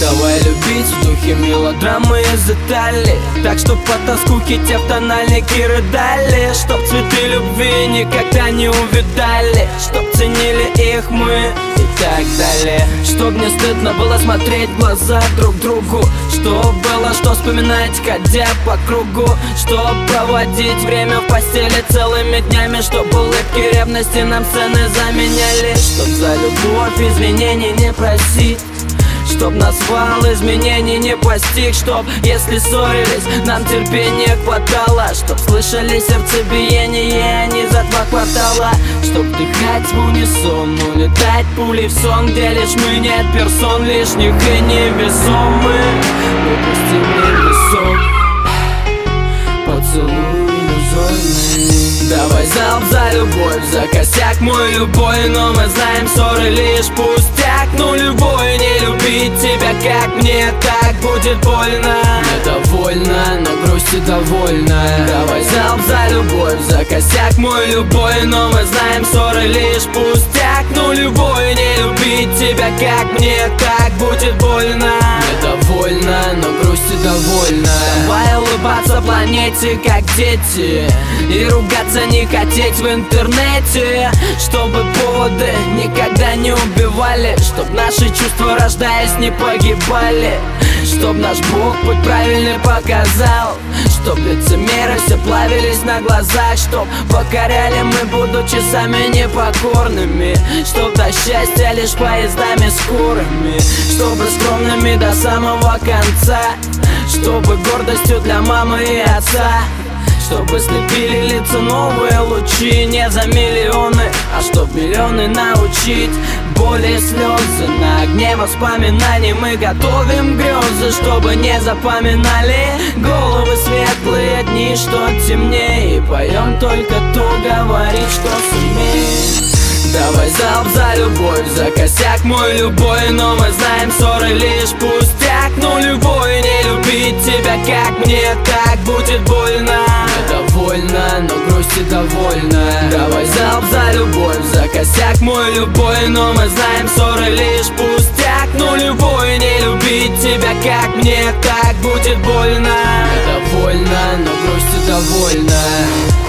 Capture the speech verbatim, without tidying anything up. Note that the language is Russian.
Давай любить в духе мелодрамы из Италии, так чтоб по тоскухе те в тональнике рыдали, чтоб цветы любви никогда не увидали, чтоб ценили их мы и так далее. Чтоб не стыдно было смотреть в глаза друг другу, чтоб было что вспоминать, ходя по кругу, чтоб проводить время в постели целыми днями, чтоб улыбки ревности нам сцены заменяли, чтоб за любовь изменений не просить, чтоб назвал изменений не постиг, чтоб, если ссорились, нам терпения хватало, чтоб слышали сердцебиение, а не за два квартала, чтоб дыхать в унисон, улетать пулей в сон, где лишь мы, нет персон лишних и невесомы. Выпусти мне песок, поцелуй иллюзорный. Давай залп за любовь, за косяк мой любой, но мы знаем, ссоры лишь пустяк. Ну любой, не любить тебя, как мне, так будет больно. Мне довольно, но грусти довольна. Давай залп за любовь, за косяк мой любой, но мы знаем, ссоры лишь пустяк. Ну любой, не любить тебя, как мне, так будет больно. Мне довольно, но грусти довольна. Давай улыбаться планете, как дети, и ругаться не хотеть в интернете, чтобы поводы никогда не убивали, чтоб наши чувства, рождаясь, не погибали, чтоб наш Бог путь правильный показал, чтоб лицемеры все плавились на глазах, чтоб покоряли мы, будучи сами непокорными, чтоб до счастья лишь поездами скорыми, чтобы скромными до самого конца, чтобы гордостью для мамы и отца, чтобы слепили лица новые лучи не за миллионы, а чтоб миллионы научить боли и слезы. На огне воспоминаний мы готовим грезы, чтобы не запоминали головы светлые дни, что темнее, и поем только то, говорить, что сумеем. Давай залп за любовь, за косяк мой любой, но мы знаем, ссоры лишь пустяк. Ну любой, не любить тебя, как мне, так будет больно. Мне довольно, но грусти довольна. Давай залп за любовь, за косяк мой любой, но мы знаем, ссоры лишь пустяк. Ну любой, не любить тебя, как мне, так будет больно. Мне довольно, но грусти довольна.